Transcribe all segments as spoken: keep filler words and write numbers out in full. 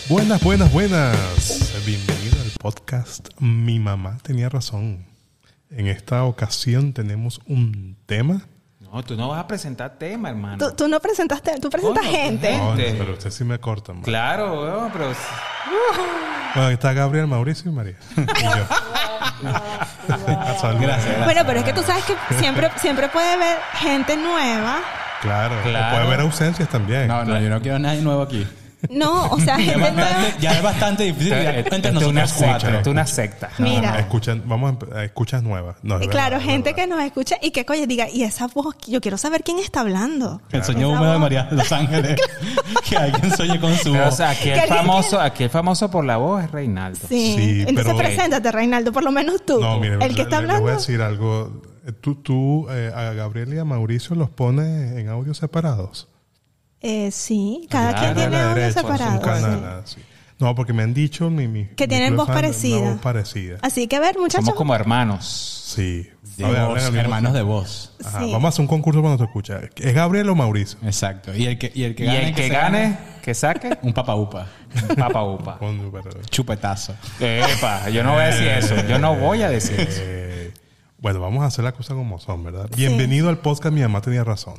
Buenas, buenas, buenas. Bienvenido al podcast Mi Mamá Tenía Razón. En esta ocasión tenemos un tema. No, tú no vas a presentar tema, hermano. Tú, tú no presentaste, tú presentas Coño, gente. No, Gente. pero usted sí me corta. man. Claro, weón, pero... Bueno, aquí está Gabriel, Mauricio y María. Y yo. Salud. Gracias. Bueno, pero es que tú sabes que siempre, siempre puede haber gente nueva. Claro. Claro. O puede haber ausencias también. No, no, yo no quiero a nadie nuevo aquí. No, o sea, Ya es gente nueva. bastante, ya es bastante difícil. Ya, Esto entre es nosotros una secta, cuatro. esto es una secta. Mira. No, escuchan, vamos a, empe- a escuchas nuevas. No, es Y verdad, claro, es gente verdad. que nos escucha y que, coño, diga, y esa voz, yo quiero saber quién está hablando. El sueño Esa húmedo de voz. María de Los Ángeles. Que alguien sueñe con su Pero, o voz. sea, aquí Que el alguien famoso, aquí el famoso por la voz es Reinaldo. Sí. Sí, Entonces pero- preséntate, Reinaldo, por lo menos tú. No, mire, el que le- está le- le voy a hablando. decir algo. Tú, tú eh, a Gabriel y a Mauricio los pones en audios separados. Eh, sí, cada Allá quien a tiene la audio derecha, separado. un canal, sí. así. No, porque me han dicho mi, mi, Que mi tienen club voz fan, parecida. Una voz parecida. Así que, a ver, muchachos. Somos como hermanos. Sí. De A ver, voz, hablen al mismo hermanos de tiempo. voz. Ajá, Sí. vamos a hacer un concurso cuando te escucha. ¿Es Gabriel o Mauricio? Exacto. Y el que, y el que Y gane, el que se gane, que saque, un papa upa. papa upa. Coño, pero- Chupetazo. Epa, yo no voy a decir eso. Yo no voy a decir eso. Eh, bueno, vamos a hacer las cosas como son, ¿verdad? Bienvenido al podcast Mi Mamá Tenía Razón.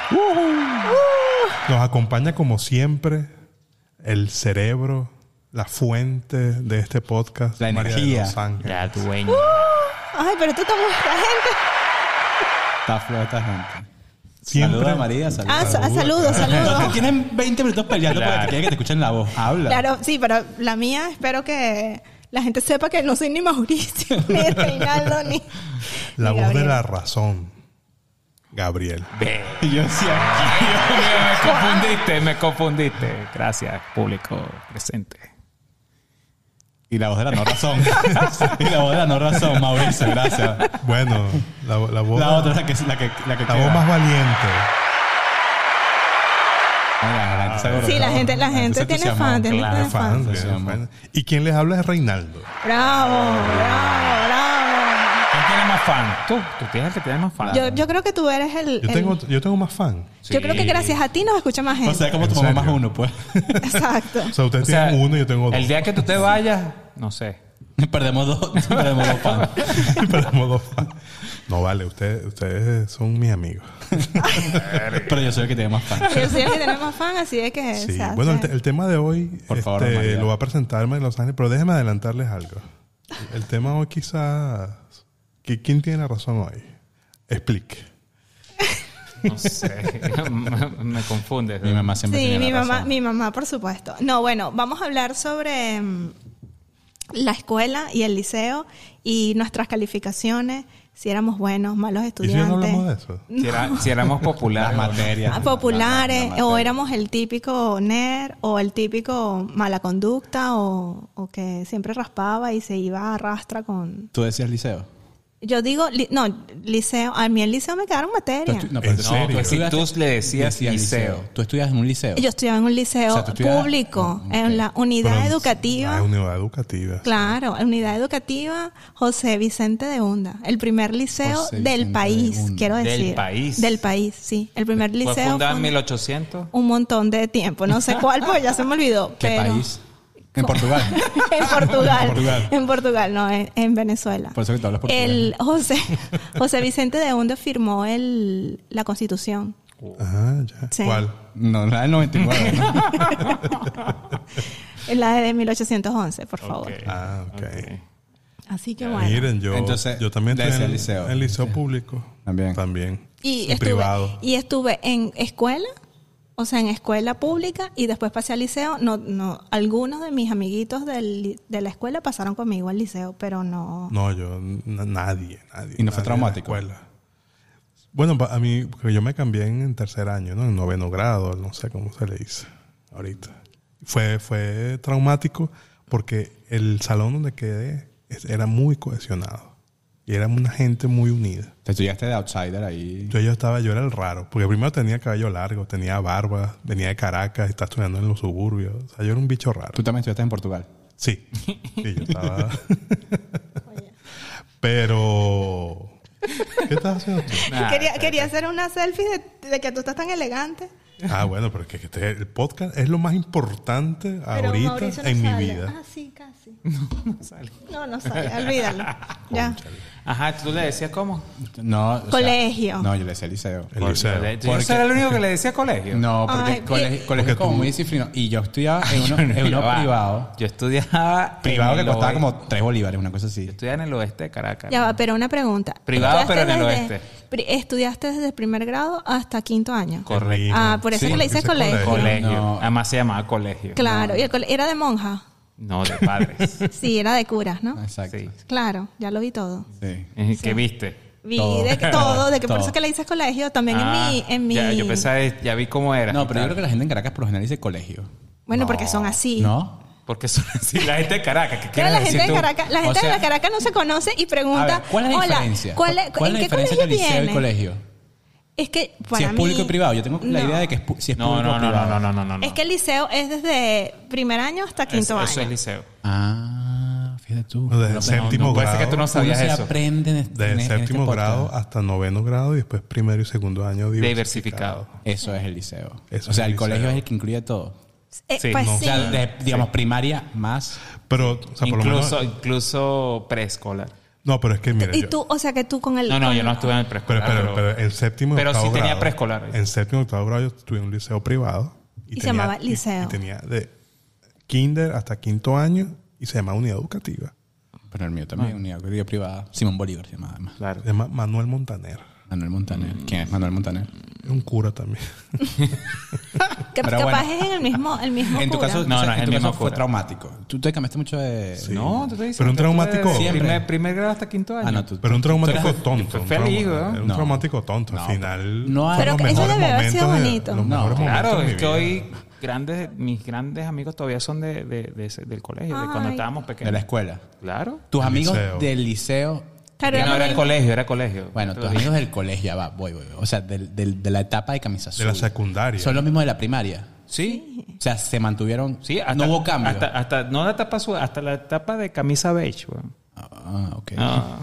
Nos acompaña como siempre el cerebro, la fuente de este podcast. La María de energía. Los Ángeles. La dueña. Ay, pero tú estamos la gente. Está floja esta gente. Siempre- Saluda a María. Saluda. Ah, sa- saludos, Los que saludos. tienen veinte minutos peleando Claro. porque quieren que te escuchen la voz. Habla. Claro, sí, pero la mía espero que la gente sepa que no soy ni Mauricio, ni Reinaldo, ni... La ni voz de Gabriel. la razón. Gabriel. Ve. Y yo decía, Dios mío, me confundiste, me confundiste. Gracias, público presente. y la voz de la no razón. Y la voz de la no razón, Mauricio, gracias. Bueno, la, la voz, La otra es la que, la que, la que la queda. voz más valiente. Oiga, la gente se alborotó. Sí, la gente, la gente se tiene entusiasmó. fan, tiene claro, tiene Fan, fan. bien, Entusiasmo. fan. Y quien les habla es Reinaldo. Bravo, bravo, bravo. ¿Quién tiene más fan? Tú, tú tienes el que tiene más fan. Yo, yo creo que tú eres el... Yo el- tengo, yo tengo más fan. yo creo que gracias a ti nos escucha más O gente. sea, como ¿En tu mamá serio? más uno, pues. Exacto. O sea, ustedes O sea, tienen uno y yo tengo dos. El día que tú te vayas, no sé. Perdemos dos, perdemos dos fans. Perdemos dos fans. No vale, ustedes, ustedes son mis amigos. Pero yo soy el que tiene más fans. Yo soy el que tiene más fan, así de que... Sí. o sea, Bueno, el, o sea, te- el tema de hoy Por favor, este, María. lo va a presentar María de Los Ángeles, pero déjeme adelantarles algo. El, el tema hoy quizás... que- ¿Quién tiene la razón hoy? Explique. No sé. me, me confundes. Mi mamá siempre sí, tiene mi la mamá, razón. mi mamá, por supuesto. No, bueno, vamos a hablar sobre mm, la escuela y el liceo y nuestras calificaciones, si éramos buenos, malos ¿Y si estudiantes. no hablamos de eso? Si, era- si éramos populares. Las materias. Ah, populares, La- la- la o materia. éramos el típico nerd, o el típico mala conducta, o, o que siempre raspaba y se iba a rastra con... ¿Tú decías liceo? Yo digo, li- no, liceo, a mí el liceo me quedaron Tú materias. estu- no, ¿En tú- serio? tú pues si estudiaste- tú le decías liceo. Tú estudias en un liceo. Yo estudiaba en un liceo O sea, tú estudiabas- público, Ok. en la unidad Pero- educativa. Ah, unidad educativa. Claro, en unidad educativa José Vicente de Hunda, el primer liceo José del Vicente de país, Hunda. quiero Del decir. país. Del país, sí. El primer Fue liceo fundada en fue mil ochocientos. un montón de tiempo, no sé cuál, porque ya se me olvidó. ¿Qué pero- país? En Portugal. en Portugal. En Portugal. En Portugal, no, en, en Venezuela. Por eso que tú hablas portugués. El José, José Vicente de Hunda firmó el, la Constitución. Ajá, ya. Sí. ¿Cuál? No, la del noventa y nueve. ¿no? La de mil ochocientos once, por favor. Ok. Ah, ok. Ok. Así que bueno. Miren, yo, Entonces, yo también de estoy ese en, liceo. en liceo público. También. También. Y en estuve, privado. y estuve en escuela, o sea, en escuela pública, y después pasé al liceo. No, no, algunos de mis amiguitos del li- de la escuela pasaron conmigo al liceo, pero no. No, yo, n- nadie, nadie. ¿Y no fue nadie traumático? en la escuela. Bueno, pa- a mí, porque yo me cambié en, en tercer año, ¿no? En noveno grado, no sé cómo se le dice ahorita. Fue, fue traumático porque el salón donde quedé es- era muy cohesionado. Y era una gente muy unida. Te estudiaste de outsider ahí. Yo, yo estaba, yo era el raro. Porque primero tenía cabello largo, tenía barba, venía de Caracas, estaba estudiando en los suburbios. O sea, yo era un bicho raro. Tú también estudiaste en Portugal. Sí. Sí, yo estaba... Pero... ¿Qué estás haciendo tú? Nah, quería, espérate. quería hacer una selfie de, de que tú estás tan elegante. Ah, bueno, pero es que este- el podcast es lo más importante Pero ahorita Mauricio no en sale. mi vida. Ah, sí, casi. No, no sale. Olvídalo. Ya. Ajá, ¿tú le decías cómo? No, o sea, Colegio. no, yo le decía liceo. El liceo. Yo Porque- soy el único que le decía colegio. No, porque Ay, colegio, eh, colegio es como tú- muy disciplinado. Y yo estudiaba en uno, en uno Ya va. privado. Yo estudiaba. Privado en que el costaba oeste. como tres bolívares, una cosa así. Yo estudiaba en el oeste de Caracas. Ya va, pero una pregunta. Privado, ¿Estudiaste pero en el desde- oeste. pri- ¿Estudiaste desde el primer grado hasta quinto año? Correcto. Ah, por eso Sí, que le dices dice colegio. colegio. Colegio. No. Además se llamaba colegio. Claro. ¿Y el cole- era de monja? No, de padres. Sí, era de curas, ¿no? Exacto. Sí. Claro, ya lo vi todo. Sí. Eh, ¿Qué viste? Vi Todo. de que todo, de que por Todo. eso que le dices colegio, también Ah, en mi... En mi Ya, yo pensaba, ya vi cómo era. No, pero yo creo que la gente en Caracas por lo general dice colegio. Bueno, porque son así. ¿No? Porque son así. La gente de Caracas. ¿Qué Claro, quieres la decir gente de tú? Caracas, la O gente sea- de la Caracas no se conoce y A pregunta, ver, ¿cuál es la hola, diferencia? ¿cuál, es- ¿Cuál ¿en es la qué diferencia colegio entre liceo y viene? colegio? Es que para Si es mí- público y privado. Yo tengo la No. idea de que es pu- si es No, público no, o no, privado. no, no, no, no, no. Es que el liceo es desde primer año hasta quinto eso, año. eso es liceo. Ah, fíjate tú. No, desde No, séptimo no, puede grado. ser que tú no sabías uno se eso. aprende en, en- De en este séptimo podcast. grado hasta noveno grado y después primero y segundo año Diversificado. Eso es el liceo. Eso o sea, es el el colegio liceo. es el que incluye todo. Eh, Sí, pues no. O sí. sea, de- digamos, primaria más. Pero, o sea, por lo Incluso, menos... incluso preescolar. No, pero es que, mira, Y yo- tú, o sea que tú con el... No, no, con- yo no estuve en el pero, preescolar. pero, pero en séptimo y pero octavo sí tenía grado- preescolar. En séptimo y octavo grado yo estuve en un liceo privado. Y se llamaba liceo. Y, y tenía de kinder hasta quinto año y se llama unidad educativa. Pero el mío también, unidad educativa privada. Simón Bolívar se llama además. Claro. Se llama Manuel Montaner. Manuel Montaner. ¿Quién es Manuel Montaner? Es un cura también. que Pero capaz bueno. es en el mismo, el mismo En tu cura. caso, No, o sea, no, es en el tu mismo caso fue cura. traumático. Tú te cambiaste mucho de... No, te estoy diciendo. Pero un que estuve traumático- de Siempre. Primer, primer grado hasta quinto año. Ah, no, tú, Pero un tú- traumático tú eres- tonto. fui un feliz, trauma- ¿verdad? Un No. traumático tonto. Al No, final. no hay- fueron Pero los eso mejores debe haber sido momentos de- bonito. los No, mejores Claro, momentos de es mi que vida. hoy grandes, mis grandes amigos todavía son de, de, de ese- del colegio, de cuando Ay. estábamos de la pequeños. escuela. Claro. Tus Del amigos liceo. del liceo... Claro, no, era era el muy- colegio, era colegio. Bueno, Te tus lo digo. amigos del colegio, ya va, voy, voy. voy. O sea, del, del- de la etapa de camisa azul. De la secundaria. Son los mismos de la primaria. Sí. O sea, se mantuvieron... Sí, hasta, no hubo cambio. Hasta, hasta, no la etapa azul, hasta la etapa de camisa beige, weón. Ah, ok.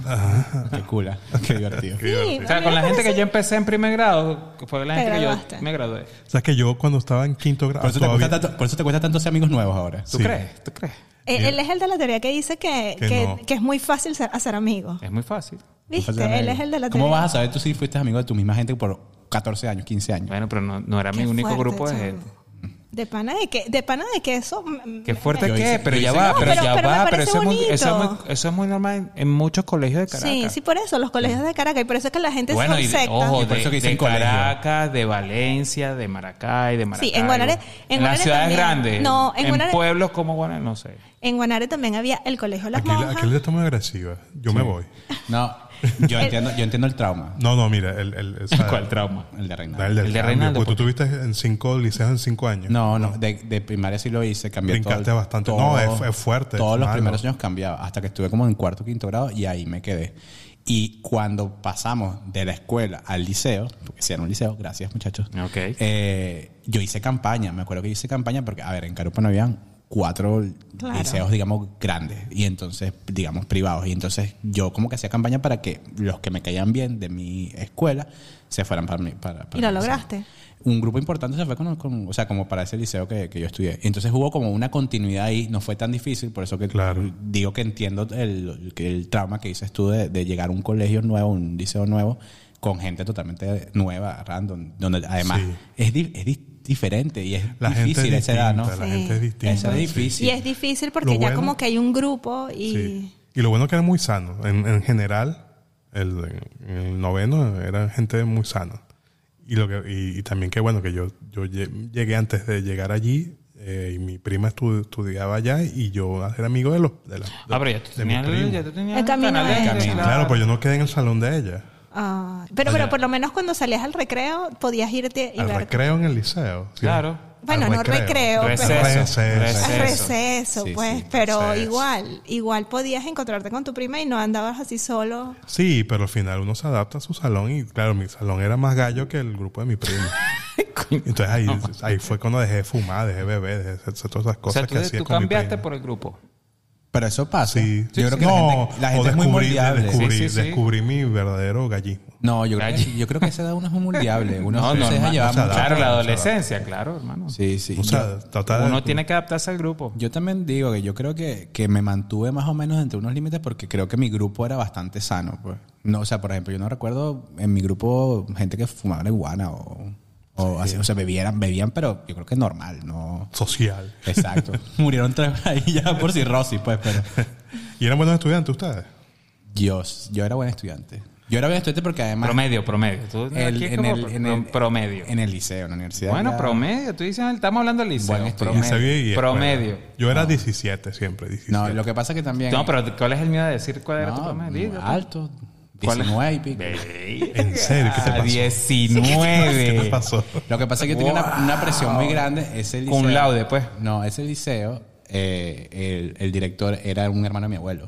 Ah. Qué cool. ah. Qué divertido. Sí, O sea, a mí con me la gente parece- que yo empecé en primer grado, que fue la Te gente que graduaste. yo me gradué. O sea, que yo cuando estaba en quinto grado. Por eso, te todavía- cuesta tanto, por eso te cuesta tanto ser amigos nuevos ahora. ¿Tú Sí. crees? ¿Tú crees? Él, él es el de la teoría que dice que, Que que, no. que es muy fácil ser- hacer amigos. Es muy fácil. ¿Viste? Ser Él amigo. es el de la teoría. ¿Cómo vas a saber tú si fuiste amigo de tu misma gente por catorce años, quince años? Bueno, pero no, no era mi Qué único fuerte, grupo de chamo. gente. De pana de que, de pana de que eso... mm, Qué fuerte Yo que hice- es, pero yo ya hice- va, No, pero, pero- ya pero me va, pero parece eso es, muy, eso, es bonito. muy, eso es muy normal en, en muchos colegios de Caracas. Sí, sí, por eso, los colegios de Caracas. Y por eso es que la gente Bueno, son y de, sectas. ojo, Y por de, eso que dicen de colegio. Caracas, de Valencia, de Maracay, de Maracay. Sí, en Guanare- en las Guanare ciudades también. grandes. No, en en Guanare- pueblos como Guanare, no sé. En Guanare también había el colegio Las Aquí, la- Monjas. aquí la está muy agresiva. Yo me voy. No, yo entiendo, yo entiendo el trauma. No, no, mira. El, el, o sea, ¿Cuál trauma? El de no, Reinaldo. el del El de cambio, Reinaldo, porque tú ¿por tuviste en cinco liceos en cinco años. No, no, de, de primaria sí lo hice, cambié Brincaste todo. bastante. todo- No, es- es fuerte, Todos es los malo. primeros años cambiaba, hasta que estuve como en cuarto, quinto grado y ahí me quedé. Y cuando pasamos de la escuela al liceo, porque sí era un liceo, gracias muchachos, Ok. eh, yo hice campaña, me acuerdo que hice campaña porque, a ver, en Carupa no habían cuatro Claro. liceos, digamos, grandes y entonces, digamos, privados. Y entonces yo como que hacía campaña para que los que me caían bien de mi escuela se fueran para mí. Para, para ¿Y lo mi liceo. lograste? Un grupo importante se fue con, con- o sea, como para ese liceo que, que yo estudié. Entonces hubo como una continuidad ahí, no fue tan difícil, por eso que Claro. digo que entiendo el, que el trauma que dices tú de, de llegar a un colegio nuevo, un liceo nuevo, con gente totalmente nueva, random, donde además Sí. es, di- es di- diferente y es La difícil gente es esa edad, ¿no? distinta. La Sí. gente es distinta. Esa es difícil. Y es difícil porque Lo ya bueno- como que hay un grupo y... Sí. Y lo bueno que era muy sano. En, en general, el, el noveno era gente muy sana. Y, lo que, y, y también que bueno que yo, yo lle- llegué antes de llegar allí eh, y mi prima estu- estudiaba allá y yo era amigo de los de, la, de, Ah, pero ya tú de mi tenías, primo. el, ya tú tenías El camino canal de es- Netflix, Camino. Claro, pues yo no quedé en el salón de ella. Ah, pero, O sea, pero por lo menos cuando salías al recreo podías irte y Al ver... recreo en el liceo. ¿sí? Claro. Bueno, Al no recreo, Receso. pero... Receso. Al Receso. receso, Sí, pues, sí, pero receso. igual, igual podías encontrarte con tu prima y no andabas así solo. Sí, pero al final uno se adapta a su salón y claro, mi salón era más gallo que el grupo de mi primo. Entonces ahí, ahí fue cuando dejé de fumar, dejé de beber, dejé de hacer todas esas O cosas sea, que tú, hacía tú con mi cambiaste primo. por el grupo. Pero eso pasa. Sí, Yo creo que no, la gente, la gente o es muy descubrí- moldeable. Descubrí, Sí, sí, sí. descubrí mi verdadero gallismo. No, yo creo, que, Gallo. yo creo que esa edad uno es muy moldeable. Uno No, se deja normal. llevar O sea, mucho. Claro, la adapta, adolescencia, claro, hermano. Sí, sí. O sea, Yo- tratar de- Uno tiene que adaptarse al grupo. Yo también digo que yo creo que, que me mantuve más o menos entre unos límites porque creo que mi grupo era bastante sano. Pues. No, o sea, por ejemplo, yo no recuerdo en mi grupo gente que fumaba marihuana o, o así, o sea, bebían, bebían, pero yo creo que es normal, no. social. Exacto. Murieron tres ahí ya por cirrosis, pues, pero ¿Y eran buenos estudiantes ustedes? yo, yo era buen estudiante. Yo era buen estudiante porque además Promedio, promedio. Tú, el- aquí es en, como el, en pro- el- promedio. en el liceo, en la universidad. Bueno, ya- promedio. Tú dices, estamos hablando del liceo. Buen estudiante. Ese Promedio. y escuela. promedio. Yo era diecisiete siempre, diecisiete. No, lo que pasa es que también. No, pero ¿cuál es el miedo de decir cuál era tu No, promedio? Diga, pues. alto. ¿Cuál es? diecinueve y pico. ¿En serio? ¿Qué te Ah, pasó? diecinueve. ¿Qué te pasó? Lo que pasa es que tenía una, una presión muy grande. Ese liceo. Cum laude, pues. No, ese liceo, eh, el, el director era un hermano de mi abuelo.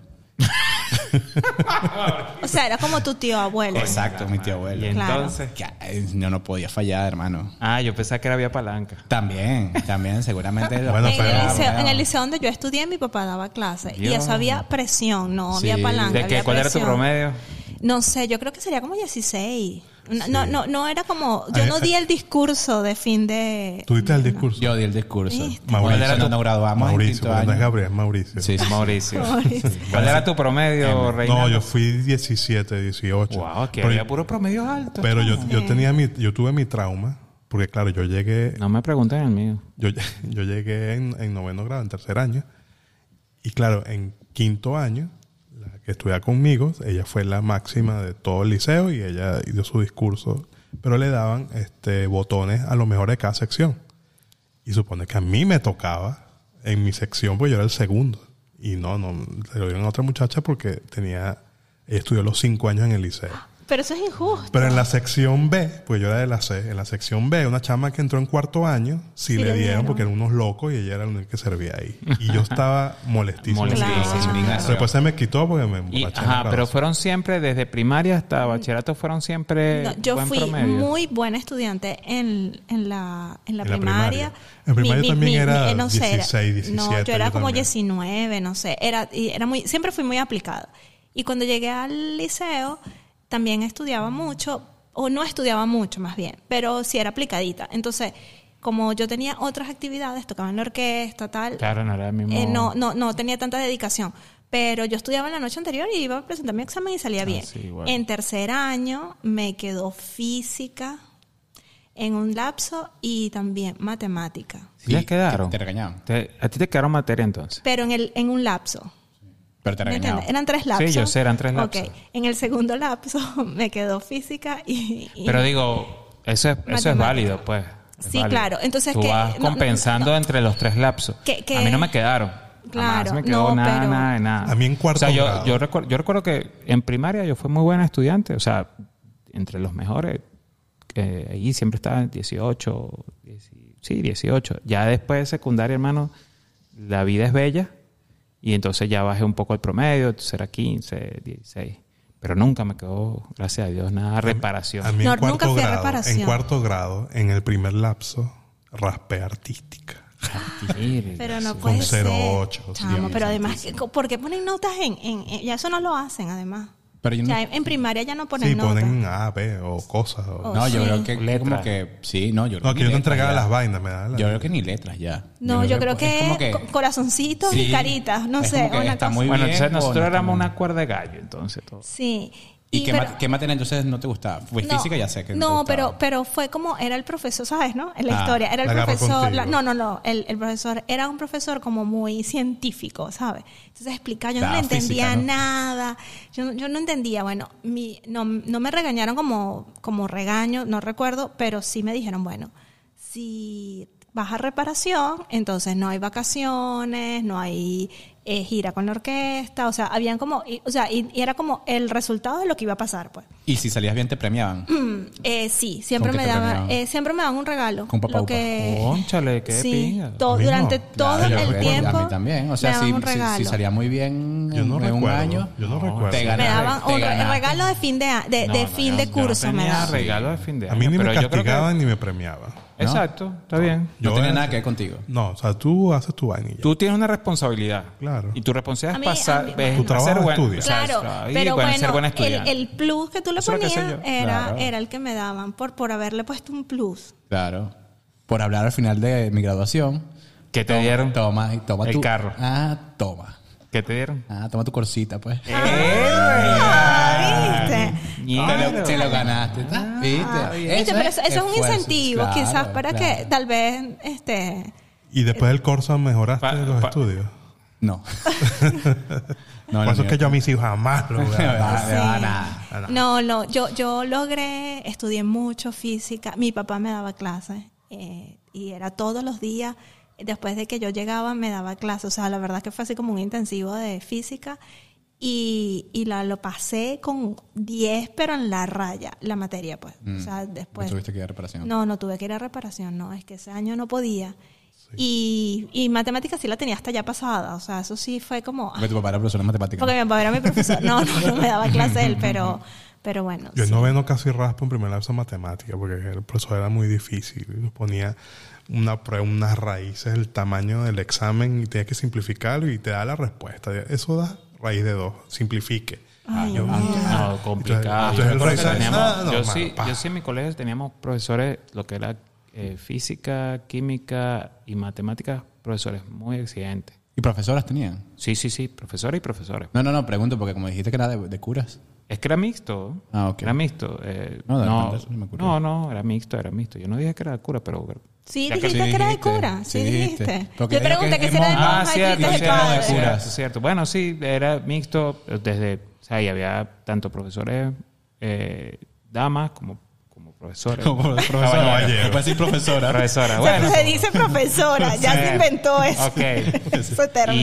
O sea, era como tu tío abuelo. Exacto, mi tío Y abuelo. entonces. Que, eh, yo no podía fallar, hermano. Ah, yo pensaba que era vía palanca. También, también, seguramente. lo- Bueno, en, pero- el liceo, bueno. en el liceo donde yo estudié, mi papá daba clases. Y Dios. eso había presión, no Sí. había palanca. ¿De qué? había ¿Cuál era tu presión. promedio? No sé, yo creo que sería como dieciséis. No, no, no, no era como. Yo Ay, no ay. di el discurso de fin de. ¿Tuviste el discurso? Yo di el discurso. ¿Viste? Cuando Mauricio. era- nos graduamos en Mauricio, quinto porque no es año. Gabriel, es Mauricio. Sí, sí. Mauricio. Mauricio. ¿Cuál era tu promedio, Reina? No, yo fui diecisiete, dieciocho. Wow, que Pero- había puro promedio alto. Pero yo, yo tenía mi, yo tuve mi trauma, porque claro, yo llegué, No me pregunten el mío. yo, yo llegué en, en noveno grado, en tercer año, y claro, en quinto año, la que estudia conmigo, ella fue la máxima de todo el liceo y ella dio su discurso, pero le daban este botones a lo mejor de cada sección. Y supone que a mí me tocaba en mi sección, pues yo era el segundo. Y no, no, se lo dieron a otra muchacha porque tenía, ella estudió los cinco años en el liceo. Pero eso es injusto. Pero en la sección B, pues yo era de la C, en la sección B, una chama que entró en cuarto año, sí, Sí le le dieron dieron. porque eran unos locos y ella era la única que servía ahí. Y yo estaba molestísimo. Molestísimo. Claro. Indignación. Después se me quitó porque me Y, emborraché en la ajá, pero graduación. fueron siempre, desde primaria hasta bachillerato, fueron siempre No, yo buen fui promedio. muy buena estudiante en, en, la, en la En la primaria. primaria. En primaria también era no sé, era- dieciséis, diecisiete, No, yo era yo como también. diecinueve, no sé. Era, y era muy, siempre fui muy aplicada. Y cuando llegué al liceo, también estudiaba mucho, o no estudiaba mucho más bien, pero sí era aplicadita. Entonces, como yo tenía otras actividades, tocaba en la orquesta, tal, Claro, no era el mismo. eh, no, no, no tenía tanta dedicación. Pero yo estudiaba en la noche anterior y iba a presentar mi examen y salía bien. sí, igual. En tercer año me quedó física en un lapso y también matemática. ¿Sí les quedaron? Te regañaban. Te- ¿A ti te quedaron materia entonces? Pero en, el, en un lapso. Pero te ¿Me regañaban. entiendes? Eran tres lapsos. Sí, yo sé, eran tres lapsos. Ok. En el segundo lapso me quedó física y... y- Pero digo, eso es, eso es Matemática. válido, pues. Es Sí, válido. claro. Entonces, Tú que- vas no, compensando no, entre los tres lapsos. Que- que- A mí no me quedaron. Claro, Jamás me quedó no, nada, pero- nada, de nada. A mí en cuarto O sea, yo, grado. yo, recuerdo, yo recuerdo que en primaria yo fui muy buena estudiante. O sea, entre los mejores. eh, ahí siempre estaba dieciocho. diez, sí, dieciocho. Ya después de secundaria, hermano, la vida es bella. Y entonces ya bajé un poco el promedio. Entonces era quince, dieciséis. Pero nunca me quedó, gracias a Dios, nada de reparación. A mí No, en cuarto nunca fui a grado, reparación. en cuarto grado, en el primer lapso, raspé artística. Mire, Pero no sí. puede Con ser. cero ocho, Chamo, sí, pero además, ¿por qué ponen notas en, en, en- ya eso no lo hacen, además? Pero yo no, Ya en, en primaria ya no ponen Sí, notas. ponen A, B o cosas. o- Oh, no, yo sí. creo que Letra. como que sí, no, yo creo No, que yo ni no letras entregaba ya. las vainas, me da la- Yo creo que ni letras ya. No, yo creo que, es como que co- corazoncitos y sí, caritas, no es sé, como que una está cosa. muy Bueno, bien, entonces o nosotros no éramos está una cuerda de gallo, entonces todo. Sí. ¿Y qué, pero- ma- qué materia entonces no te gustaba? Pues no, física ya sé que no, te no, gustaba. pero pero fue como era el profesor, ¿sabes, no? En la Ah, historia era el la agarró profesor, contigo. la- no, no, no, el, el profesor era un profesor como muy científico, ¿sabes? Entonces explicaba, yo no Daba le entendía física, ¿no? nada, yo, no- yo no entendía, bueno, mi, no, no me regañaron como como regaño, no recuerdo, pero sí me dijeron, bueno, si vas a reparación, entonces no hay vacaciones, no hay eh, gira con la orquesta, o sea, habían como, y- o sea, y, y era como el resultado de lo que iba a pasar, pues. Y si salías bien te premiaban. Eh, sí, siempre ¿Con me qué te daban, premiaban? eh, siempre me daban un regalo. Con papá Lo upa. que, Cónchale, qué sí, pinga. to- A mí no. durante todo Claro, el yo recuerdo. tiempo. A mí también. O sea, me daban si, un si- regalo. si salía muy bien Yo no en un recuerdo. año, Yo no No, recuerdo. te me ganaste, daban te un re- ganaste. regalo de fin de, a- de, No, de no, fin yo- de yo curso no me tenía daban. regalo de fin de año. A mí ni me pero yo creo que- castigaban ni me premiaban. Exacto, está bien. No Yo tenía era- nada que ver contigo. No, o sea, tú haces tu vaina y ya. Tú tienes una responsabilidad. Claro. claro. Y tu responsabilidad A mí- es pasar, a mí- es Tu trabajo hacer buen, estudia. o sea, Claro, y pero bueno, ser bueno, buen el, estudiante. el plus que tú le Eso es lo que sé ponías yo. era, Claro. era el que me daban por, por haberle puesto un plus. Claro. Por hablar al final de mi graduación. ¿Qué te toma- dieron? Toma, y toma El tu... carro. Ah, toma. ¿Qué te dieron? Ah, toma tu corsita, pues. Ah, ¿viste? Te lo, te lo ganaste, ¿tá? ¿viste? Ah, bien. Viste, pero eso, eso es un esfuerzo. incentivo, Claro, quizás para claro. que tal vez este Y después del Corsa mejoraste Pa- los pa- estudios. No. no, Por no, eso es que yo a mis hijos jamás lo voy a Me dar. va- me va a Sí. nada. No, no, yo, yo logré, estudié mucho física. Mi papá me daba clases eh, y era todos los días. Después de que yo llegaba, me daba clases. O sea, la verdad que fue así como un intensivo de física. Y, y la, lo pasé con diez, pero en la raya, la materia, pues. Mm. O sea, No después. tuviste que ir a reparación. No, no tuve que ir a reparación, no. Es que ese año no podía. Y, y matemáticas sí la tenía hasta ya pasada. O sea, eso sí fue como. Porque tu papá era profesor de matemáticas. Porque mi papá era mi profesor. No, no, no me daba clase él, pero, pero bueno. Yo en sí. noveno casi raspo en primera vez en matemática porque el profesor era muy difícil. Nos ponía una prueba, unas raíces, el tamaño del examen y tenías que simplificarlo y te da la respuesta. Eso da raíz de dos. Simplifique. Ay, Yo, no. ah, No, complicado. Entonces, Yo recuerdo que entonces, teníamos- ah, no, yo, mano, sí, pa. yo sí en mi colegio teníamos profesores, lo que era eh, física, química y matemáticas, profesores muy exigentes. ¿Y profesoras tenían? Sí, sí, sí, profesores y profesores. No, no, no, pregunto porque como dijiste que era de, de curas. Es que era mixto. Ah, ok. Era mixto. eh, No, de no, repente eso me ocurrió. no, no, era mixto, era mixto. Yo no dije que era cura, pero... Sí, Ya que- dijiste Sí que era de dijiste, cura. Sí, sí dijiste. dijiste. Porque Yo dijo pregunté que que es si era de monja. Ah, monja y cierto, dijiste de cierto, padre. padre. cierto, Curas. cierto. Bueno, sí, era mixto desde... O sea, y había tanto profesores eh, damas como, como profesores. Como profesora. Caballero. Puedes decir profesora. Profesora, O sea, bueno. se dice profesora, ya se Sí. inventó eso. Ok. Ese término.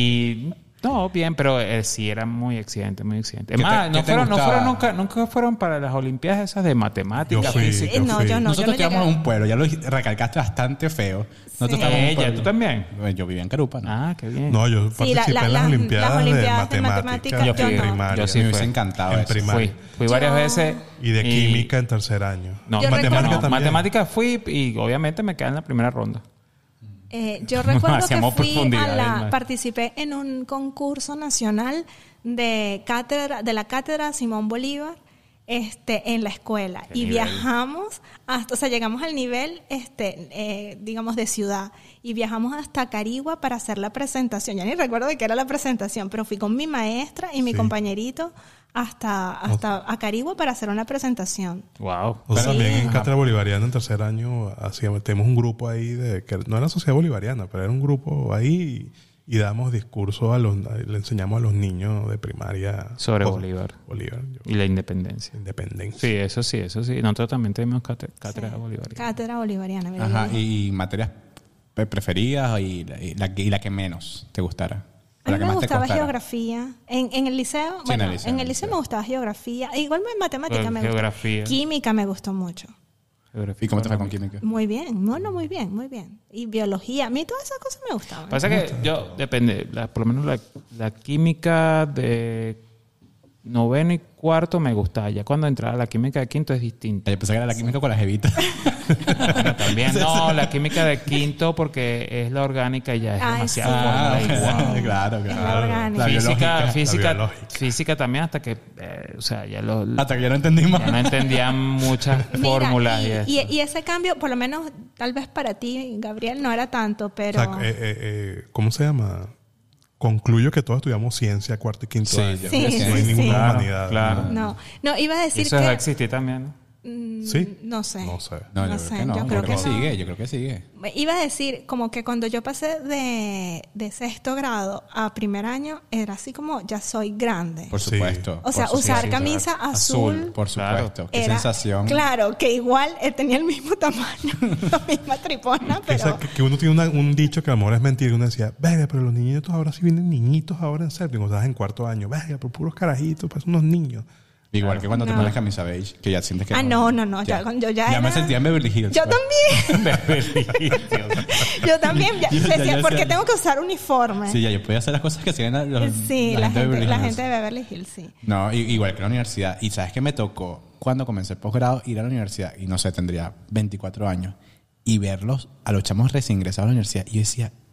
Y no, bien, pero eh, sí era muy exigente, muy exigente. Es ¿Qué más, te- no qué te fueron, no gustaba? fueron nunca, nunca fueron para las olimpiadas esas de matemáticas, Yo fui. física. Eh, no, fui. yo no. Nosotros yo no quedamos en llegué. un pueblo, ya lo recalcaste bastante feo. Nosotros Sí. estábamos en un Ella, pueblo. ¿tú también? Bueno, yo vivía en Carupa, ¿no? Ah, qué bien. No, yo Sí, participé la- la- en las las- Olimpiadas, las Olimpiadas de de matemáticas matemáticas, yo en no. primaria. Yo sí me fui. hubiese encantado En eso. primaria. Fui, fui varias Yo- veces. Y de química en tercer año. No, Yo matemáticas recuerdo- no. también. Matemáticas fui y obviamente me quedé en la primera ronda. Eh, yo recuerdo que Hacíamos fui a profundidades, la, más. participé en un concurso nacional de cátedra, de la cátedra Simón Bolívar, este, en la escuela. Qué Y nivel. viajamos hasta, o sea, llegamos al nivel, este, eh, digamos, de ciudad. Y viajamos hasta Carigua para hacer la presentación. Ya ni recuerdo de qué era la presentación, pero fui con mi maestra y mi Sí. compañerito hasta, hasta a Carigua para hacer una presentación. Wow. Nosotros Sí. también en Cátedra Bolivariana en tercer año hacíamos, tenemos un grupo ahí de que no era Sociedad Bolivariana, pero era un grupo ahí y, y damos discursos a los, le enseñamos a los niños de primaria Sobre cosas. Bolívar. Bolívar, yo- Y la independencia. independencia. Sí, eso sí, eso sí. Nosotros también tenemos cátedra, cátedra bolivariana. Cátedra Bolivariana. mira, Ajá, yo dije. y materias pre- preferidas y la, y la que, y la que menos te gustara. O A la mí que me más te gustaba costara. geografía. En, en el liceo, Sí, bueno, en el liceo, en en el el liceo liceo. me gustaba geografía. Igual en matemática Bueno, me gustó. geografía. Química me gustó mucho. Geografía, ¿Y cómo te fue con económica. química? Muy bien, no, no, muy bien, muy bien. Y biología, a mí todas esas cosas me gustaban. Pasa que yo, depende, la- por lo menos la, la química de noveno y cuarto me gustaba. Ya cuando entraba la química de quinto es distinta. Yo pensé que era la química con las jevitas. Bueno, también no, la química de quinto porque es la orgánica y ya es Ay, demasiado sí. fórmula Ah, y guau. claro, la claro. orgánica. La Física, biológica. física, biológica. física también hasta que, eh, o sea, ya lo, Hasta que yo no entendí más. ya no entendían muchas Mira, fórmulas y, y, eso. y, y ese cambio, por lo menos tal vez para ti, Gabriel, no era tanto, pero... O sea, eh, eh, eh, ¿cómo se llama? Concluyo que todos estudiamos ciencia cuarto y quinto Sí, año. yo Sí, no hay sí, ninguna sí. Claro, humanidad. claro. no, no, iba a Y decir eso va a que... existir también, ¿no? mm, ¿Sí? No sé. No sé. No, No yo sé, creo que no. yo Yo creo creo que que no. sigue, yo creo que sigue. Iba a decir como que cuando yo pasé de, de sexto grado a primer año, era así como ya soy grande. Por Sí. supuesto. O sea, por usar supuesto. camisa azul. Por Claro. supuesto. Qué era- sensación. Claro, que igual eh, tenía el mismo tamaño, la misma tripona, Que, pero... que- que uno tiene una- un dicho que a lo mejor es mentira. Y uno decía, venga, pero los niñitos ahora sí vienen niñitos ahora en séptimo. Estás en cuarto año. Venga, pero puros carajitos, pues unos niños. Igual que cuando te No. pones camisa beige, que ya sientes que... Ah, no, no, no, ya cuando yo ya Ya me era- sentía en Beverly Hills. Yo pues. también, yo también, ya, Yo- ya- decía, ya ¿por qué sé. tengo que usar uniforme? Sí, ya yo podía hacer las cosas que hacían los, Sí, la, gente, de Beverly la Hills. gente de Beverly Hills, sí. No, i- igual que la universidad. Y sabes que me tocó cuando comencé el posgrado ir a la universidad, y no sé, tendría veinticuatro años, y verlos a los chamos recién ingresados a la universidad. Y yo decía,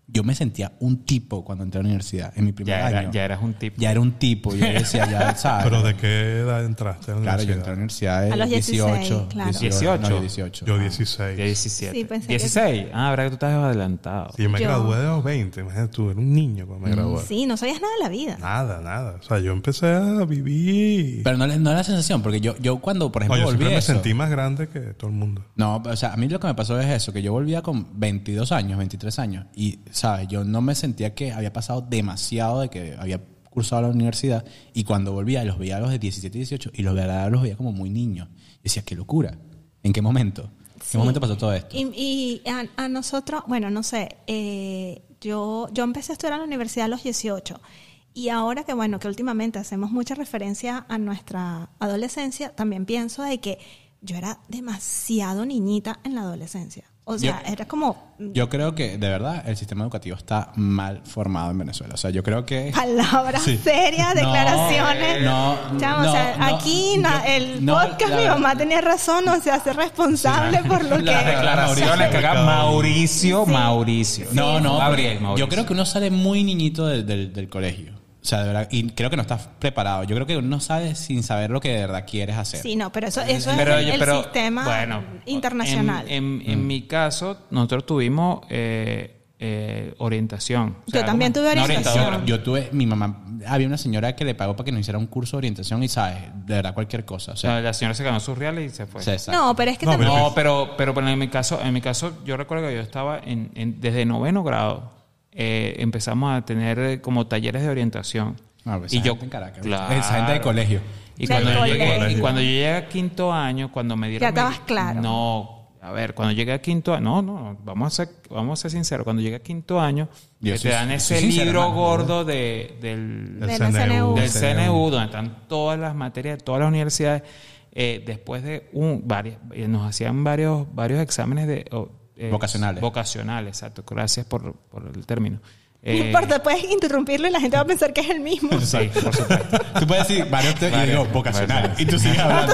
yo me sentía un tipo cuando entré a la universidad, en mi primer Ya, era, año. ya eras un tipo. Ya era un tipo. Yo decía, ya, ¿sabes? ¿Pero de qué edad entraste a la Claro, yo universidad? entré a la universidad de A los dieciséis, dieciocho. claro. dieciocho. No, dieciocho. Yo Ah. dieciséis. Ya diecisiete. Sí, pensé que- dieciséis. Ah, verdad que tú estás adelantado. Sí, yo me Yo- gradué de los veinte. Imagínate tú, era un niño cuando me gradué. Sí, no sabías nada de la vida. Nada, nada. O sea, yo empecé a vivir... Pero no, no era la sensación, porque yo, yo cuando, por No, ejemplo, yo volví siempre a me eso... sentí más grande que todo el mundo. No, o sea, a mí lo que me pasó es eso, que yo volvía con veintidós años, veintitrés años, y, ¿sabes? Yo no me sentía que había pasado demasiado de que había cursado la universidad, y cuando volvía, los veía a los de diecisiete, dieciocho, y los veía, los veía como muy niños. Y decía, qué locura. ¿En qué momento? ¿En Sí. qué momento pasó todo esto? Y, y a, a nosotros, bueno, no sé, eh, yo, yo empecé a estudiar en la universidad a los dieciocho. Y ahora que, bueno, que últimamente hacemos mucha referencia a nuestra adolescencia, también pienso de que yo era demasiado niñita en la adolescencia. O sea, Yo- era como Yo creo que, de verdad, el sistema educativo está mal formado en Venezuela. O sea, yo creo que... palabras Sí. serias, No, declaraciones. no, Chamo, no, o sea, no, aquí na- yo- el no, podcast, la mi verdad- mamá tenía razón, o sea, hace responsable por lo que... Las declaraciones que haga Mauricio, Sí. Mauricio. No, no, Gabriel, porque Mauricio. yo creo que uno sale muy niñito del, del, del colegio. O sea, de verdad, y creo que no estás preparado. Yo creo que uno sale sin saber lo que de verdad quieres hacer. Sí, no, pero eso, eso Pero, es el, el pero, sistema bueno, internacional. En, en, en mi caso, nosotros tuvimos eh, eh, orientación. O Yo también tuve no orientación. orientadora. Yo tuve, mi mamá, había una señora que le pagó para que nos hiciera un curso de orientación y, ¿sabes? De verdad, cualquier cosa. O O sea, sea, la señora se ganó sus reales y se fue. o sea, exacto. No, pero es que No, también... No, pero, pero, pero en mi caso, en mi caso, yo recuerdo que yo estaba en, en- desde noveno grado, eh, empezamos a tener eh, como talleres de orientación. Ah, pues y esa yo, gente en Caracas. claro. Esa gente de colegio. Y Del cuando, yo llegué, colegio. y cuando yo llegué a quinto año, cuando me dieron... Ya estabas mi- claro. No, a ver, cuando llegué a quinto año... No, no, vamos a ser, vamos a ser sinceros. Cuando llegué a quinto año, Yo que soy- te dan yo ese soy sincero, libro hermano. gordo de, del, El De la C N U. del C N U, donde están todas las materias de todas las universidades. Eh, después de un varias, eh, nos hacían varios varios exámenes de o, eh, Vocacionales. Vocacionales, exacto. Gracias por, por el término. No Eh, importa, puedes interrumpirlo y la gente va a pensar que es el mismo. Sí, por supuesto. Tú puedes decir varios te- y Varios. digo vocacionales. Varios. Y tú sigues hablando.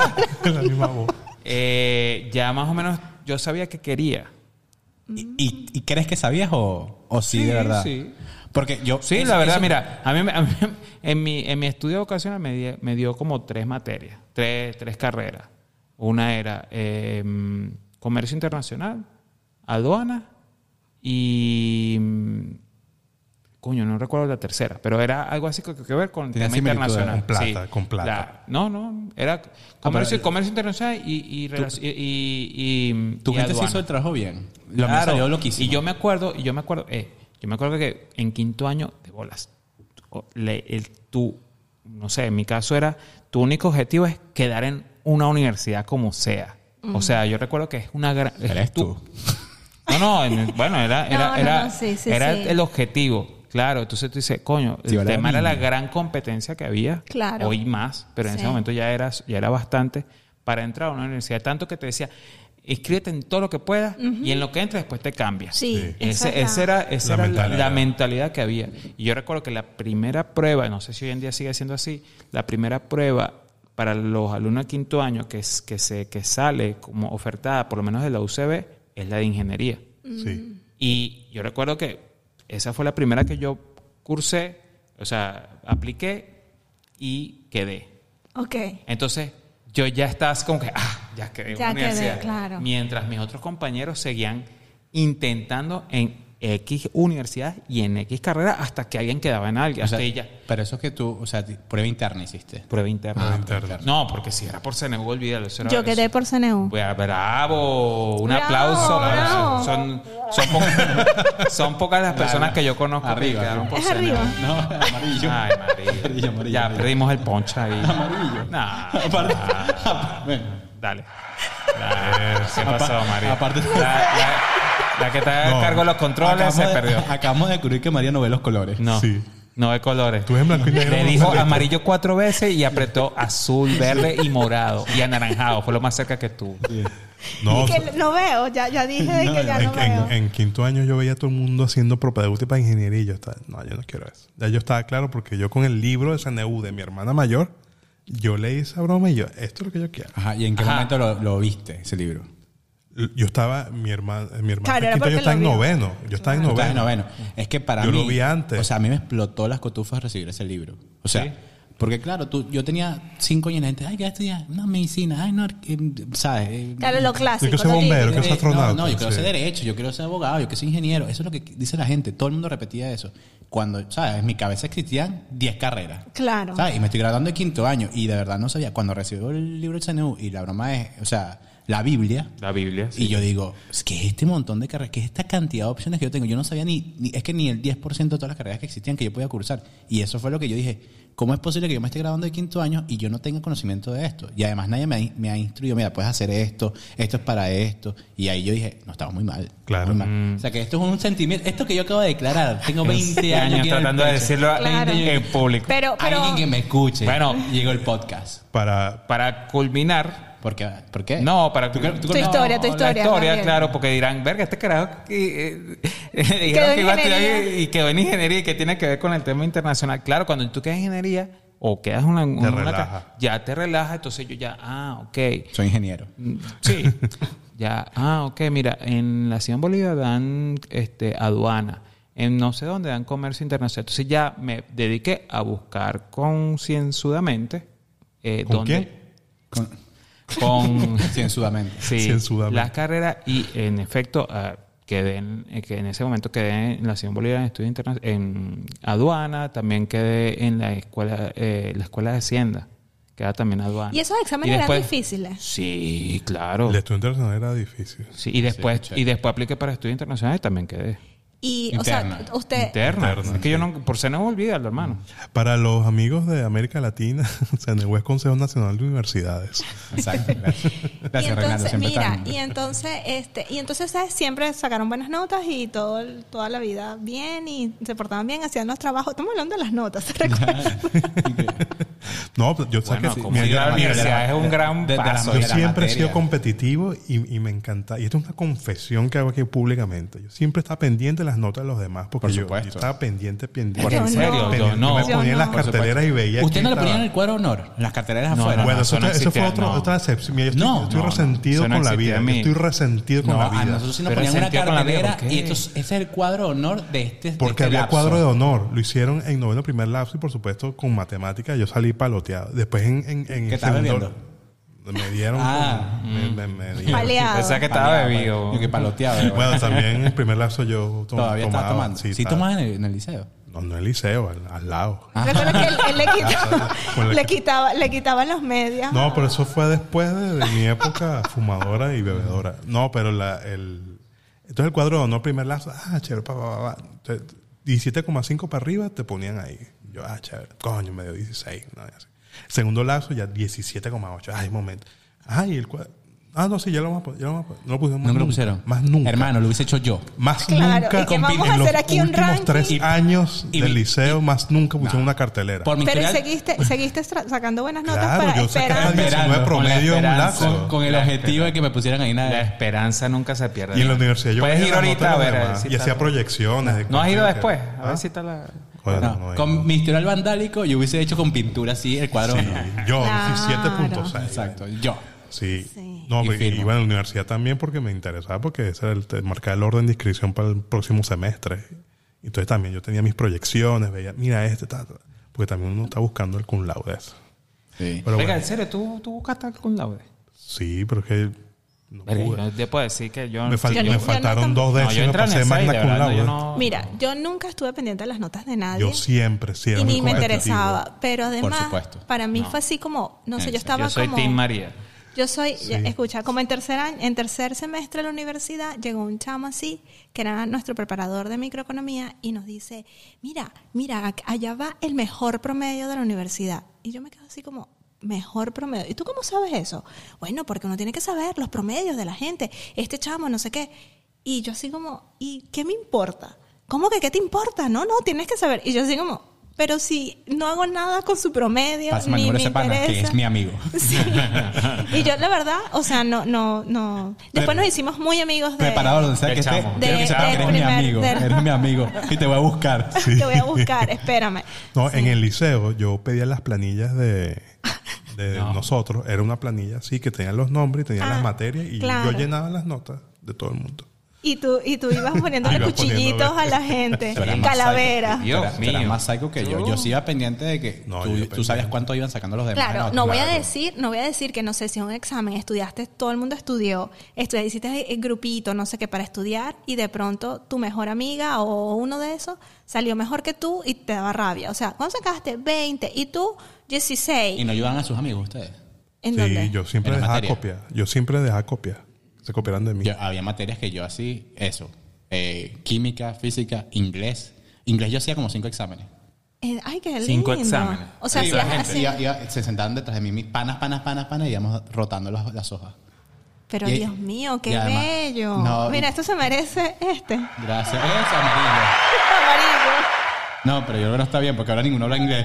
En la misma voz. Eh, ya más o menos yo sabía que quería. ¿Y, y, y crees que sabías o, o sí, de verdad? Sí. Porque yo... Sí, eso- la verdad, eso- mira, a mí, me- a mí en, mi, en mi estudio vocacional me, di- me dio como tres materias, tres, tres carreras. Una era eh, comercio internacional, aduana y... mm, Coño, no recuerdo la tercera, pero era algo así que, que ver con Tenía tema similitudes, internacional. con plata, Sí. con plata. La- no, no, era comercio, pero- comercio internacional y, y, relaci- y, y, y- Tu y gente sí aduana. hizo el trabajo bien. Lo mío Claro. salió loquísimo. Y yo me acuerdo, y yo me acuerdo, eh, yo me acuerdo que en quinto año de bolas, o- le- el, tu, no sé, en mi caso era, tu único objetivo es quedar en una universidad como sea. O sea, yo recuerdo que es una gran... Eres tú. No, no, en- bueno, era, era, No, no, era, no, sí, sí, era sí. el objetivo. Claro, entonces tú dices, coño, Sí, el era tema era la niño. gran competencia que había. Claro. Hoy más, pero en Sí. ese momento ya era, ya era bastante para entrar a una universidad. Tanto que te decía, inscríbete en todo lo que puedas y en lo que entres después te cambias. Sí, Sí. esa Ese, es esa la- era, esa La era la, mentalidad. la mentalidad que había. Y yo recuerdo que la primera prueba, no sé si hoy en día sigue siendo así, la primera prueba para los alumnos de quinto año que, es, que, se, que sale como ofertada, por lo menos de la U C B, es la de ingeniería. Sí. Y yo recuerdo que esa fue la primera que yo cursé, o sea, apliqué y quedé. Ok. Entonces, yo ya estaba así como que, ah, ya quedé en Ya la quedé, universidad. claro. Mientras mis otros compañeros seguían intentando en X universidad y en X carrera hasta que alguien quedaba en alguien. O sea, Hasta ella. pero eso es que tú, o sea, ti- prueba interna hiciste. Prueba interna. Prueba interna. No, porque si era por C N U, olvídalo. Eso era- Yo quedé por C N U. Pues, bravo, un Bravo, aplauso. bravo. Son, son, po- son pocas las personas que yo conozco Arriba, que quedaron por Es C N U. arriba. No, amarillo. Ay, amarillo. Amarillo, amarillo, Ya amarillo. perdimos el ponche ahí. Amarillo. Nah, Aparte- nah. Bueno. Dale. Dale. ¿Qué pasó, Apa- María? aparte- La, la- la que está a No. cargo de los controles Acabamos se de- perdió. Acabamos de descubrir que María no ve los colores. No, Sí. no ve colores. Tú en blanco y negro. Le no dijo saliste. amarillo cuatro veces y apretó azul, verde y morado. Y anaranjado. Fue lo más cerca que estuvo. No, Y que no veo, ya, ya dije de No, que ya en, no veo. en- en quinto año yo veía a todo el mundo haciendo propedéutica para ingeniería y yo estaba, no, yo no quiero eso. Ya yo estaba claro porque yo con el libro de C N U de mi hermana mayor, yo leí esa broma y yo, esto es lo que yo quiero. Ajá, ¿y en qué Ajá. momento lo, lo viste, ese libro? Yo estaba, mi hermana, mi hermana Claro, era Quinta, yo porque estaba lo en vio. noveno. Yo estaba en Tú estás en noveno. noveno. Es que para Yo mí... lo vi antes. O sea, a mí me explotó las cotufas recibir ese libro. O sea... ¿Sí? Porque claro, tú, yo tenía cinco años y la gente, ay, ¿qué estudiar? Una medicina, ay, no, eh, ¿sabes? Eh, Claro, lo clásico. Yo que soy lo bombero, típico. que soy astronauta. No, no, yo quiero sí. ser derecho, yo quiero ser abogado, yo quiero ser ingeniero. Eso es lo que dice la gente. Todo el mundo repetía eso. Cuando, ¿sabes? En mi cabeza existían diez carreras. Claro. ¿Sabes? Y me estoy graduando de quinto año y de verdad no sabía. Cuando recibo el libro del C N U y la broma es, o sea, la Biblia. La Biblia. Sí. Y yo digo, es que este montón de carreras, que es esta cantidad de opciones que yo tengo. Yo no sabía ni, ni es que ni el diez por ciento de todas las carreras que existían que yo podía cursar. Y eso fue lo que yo dije, ¿cómo es posible que yo me esté graduando de quinto año y yo no tenga conocimiento de esto? Y además nadie me ha, me ha instruido, mira, puedes hacer esto, esto es para esto. Y ahí yo dije, no, estamos muy mal. Claro. Muy mal. Mm. O sea, que esto es un sentimiento, esto que yo acabo de declarar, tengo veinte años, aquí en el tratando de pecho. decirlo a- Claro. en público. Pero, pero Alguien que me escuche. Bueno. Llegó el podcast. Para, Para culminar... ¿Por qué? ¿Por qué? No, para ¿Tú qué- tú Tu qué- historia, tu la historia, historia, Gabriel. claro, porque dirán, verga, este carajo que, eh, eh, Quedó dijeron en que iba a estudiar ingeniería. y, y quedó en ingeniería y que tiene que ver con el tema internacional. Claro, cuando tú quedas en ingeniería o quedas una, una relaja. ya te relaja, entonces yo ya, ah, ok. Soy ingeniero. Sí. Ya, ah, ok, mira, en la Simón Bolívar dan este, aduana, en no sé dónde dan comercio internacional. Entonces ya me dediqué a buscar concienzudamente eh, ¿Con dónde- quién? Con, Con cienzudamente. sí, Cienzudamente. las carreras y en efecto ah, quedé en, eh, que en ese momento quedé en la Simón Bolívar en estudios internacionales, en aduana, también quedé en la escuela, eh, la escuela de Hacienda, queda también aduana. ¿Y esos exámenes Y eran después- difíciles? Sí, claro. el estudio internacional era difícil. Sí, y después Sí, y después apliqué para estudios internacionales y también quedé. Y, o sea, Interna. usted... Interna. Interna, Es que yo no, por ser no me olvidarlo, hermano. Para los amigos de América Latina, C N U es Consejo Nacional de Universidades. Exacto. Gracias, Y gracias Reinaldo. entonces, Siempre mira, tan- y entonces, este, y entonces ¿sabes? Siempre sacaron buenas notas y todo, el- toda la vida bien y se portaban bien, hacían los trabajos. Estamos hablando de las notas, ¿te recuerdas? No, yo sé Bueno, que como mira, ir a la mira, universidad es un gran de- de la paso. yo de la siempre he materia. sido competitivo y, y me encanta. Y esto es una confesión que hago aquí públicamente. Yo siempre estaba pendiente de las notas de los demás porque Por yo, yo supuesto. estaba pendiente, pendiente. Yo en serio, no. yo no. me Yo ponía en las no. Por carteleras y veía. ¿Usted quién no le estaba. ponían el cuadro de honor? En las carteleras No, afuera. no, Bueno, eso, eso no eso fue existía, otro, no. otra excepción. Mira, yo estoy, No, yo estoy no. resentido Eso no con la existía vida. a Yo mí. estoy resentido con No, la a vida. nosotros sí nos Pero ponían una sentido con la vida, cartelera ¿por qué? y esto es, ese es el cuadro de honor de este de Porque este había lapso. cuadro de honor. Lo hicieron en noveno primer lapso y, por supuesto, con matemáticas yo salí paloteado. Después en, en, en ¿Qué estabas bebiendo? me dieron... Ah. con- me, me- me dieron. Paleado. Pensaba que estaba Paleado, bebido. pues. Yo que paloteado. Bueno, también en el primer lapso yo to- Todavía tomaba. estaba tomando. Sí, estaba- tomabas en el, en el liceo. No, no en el liceo, al, al lado. Recuerda que él, él le, quitaba, Con la- le, quitaba, le quitaban los medios. No, pero eso fue después de, de mi época fumadora y bebedora. No, pero la, el... Entonces el cuadro de honor primer lapso, ah, chévere, pa, pa, pa, pa. Entonces, diecisiete coma cinco para arriba te ponían ahí. Yo, ah, chévere, coño, me dio dieciséis. No, así. Segundo lapso ya diecisiete coma ocho. Ay, momento. Ay, el cuadro... Ah, no, sí, ya lo vamos a poner. Ya lo vamos a poner. No lo pusimos más ¿No me lo nunca. pusieron? Más nunca. Hermano, lo hubiese hecho yo. Más Claro, nunca. ¿y qué vamos a en hacer los aquí, un últimos ranking? tres Y- años y- del y- liceo, más nunca pusieron No. una cartelera. Por mi Pero historial- seguiste, seguiste tra- sacando buenas notas Claro, para yo sacaba esperar. diecinueve Esperando, promedio con en la un esperanza. lapso. Con, con el La objetivo de que me pusieran ahí La nada. esperanza nunca se pierde. Y en la universidad yo Puedes veía ir las ahorita a notas de ver. los a ver demás si y está- hacía proyecciones. de ¿No has ido cuánto- después? A ¿Ah? ver si está la... Joder, No, no he con ido. mi historial vandálico yo hubiese hecho con pintura así el cuadro. Sí, yo, Claro. diecisiete punto seis. Exacto, yo. Sí. Sí. No, Y pero firmo. iba a la universidad también porque me interesaba, porque ese era el te- marcar el orden de inscripción para el próximo semestre. Entonces también yo tenía mis proyecciones, veía, mira este, ta, ta, porque también uno está buscando el cum laude. Eso. Sí. Pero Oiga, bueno, ¿en serio? ¿Tú, tú buscaste algún laude? sí, pero es que no Verga, pude. yo te puedo decir que yo... Me, fal- Yo no- me yo no faltaron tam- dos No, yo décimas entré para en hacer el seis, magna de cum verdad, laude. yo no... Mira, yo nunca estuve pendiente de las notas de nadie. Yo siempre, sí, era y muy ni me competitivo. interesaba. Pero además, supuesto. para mí No. fue así como, no sé, En yo estaba Yo soy como... Team María. Yo soy, Sí. escucha, como en tercer año, en tercer semestre de la universidad llegó un chamo así, que era nuestro preparador de microeconomía, y nos dice, mira, mira, ac- allá va el mejor promedio de la universidad. Y yo me quedo así como, mejor promedio. ¿Y tú cómo sabes eso? Bueno, porque uno tiene que saber los promedios de la gente. Este chamo, no sé qué. Y yo así como, ¿y qué me importa? ¿Cómo que qué te importa? No, no, tienes que saber. Y yo así como, pero si no hago nada con su promedio, Pásame el ni número me de ese pana, que interesa. es mi amigo. Sí. Y yo, la verdad, o sea, no, no, no. Después nos hicimos muy amigos de... Preparador, donde sea De que esté. chamo. Quiero que De- sepas que de eres mi primer- amigo. de- Eres mi amigo. Y te voy a buscar. Te voy a buscar, espérame. No, Sí. en el liceo yo pedía las planillas de, de No. nosotros era una planilla así que tenía los nombres y tenía Ah, las materias y claro. yo llenaba las notas de todo el mundo. Y tú, y tú ibas poniéndole Iba cuchillitos poniendo- a la gente. Tú eras más Calavera. psycho. Dios Tú eras- tú eras mío. más psycho que yo. Yo sí iba pendiente de que No, tú, yo tú pendiente. sabías cuánto iban sacando los demás. Claro, en la no voy a otra. decir, no voy a decir que no sé si un examen estudiaste, todo el mundo estudió, estudiaste, hiciste el grupito, no sé qué, para estudiar, y de pronto tu mejor amiga o uno de esos salió mejor que tú y te daba rabia. O sea, ¿cuándo sacaste? veinte y tú dieciséis. ¿Y no ayudaban a sus amigos ustedes? ¿En Sí, dónde? yo siempre En la dejaba materia. copias. Yo siempre dejaba copias. Se copiaran de mí. Yo- había materias que yo así, eso, eh, química, física, inglés. Inglés yo hacía como cinco exámenes. Eh, ay, qué lindo. Cinco exámenes. O sea, Sí, hacías la gente así. iba- iba- se sentaban detrás de mí, mis panas, panas, panas, panas, y íbamos rotando las, las hojas. Pero Y- Dios mío, qué y además- bello. no, Mira, y- esto se merece este. Gracias. Eso, amarillo. Amarillo. No, pero yo creo que no está bien porque ahora ninguno habla inglés.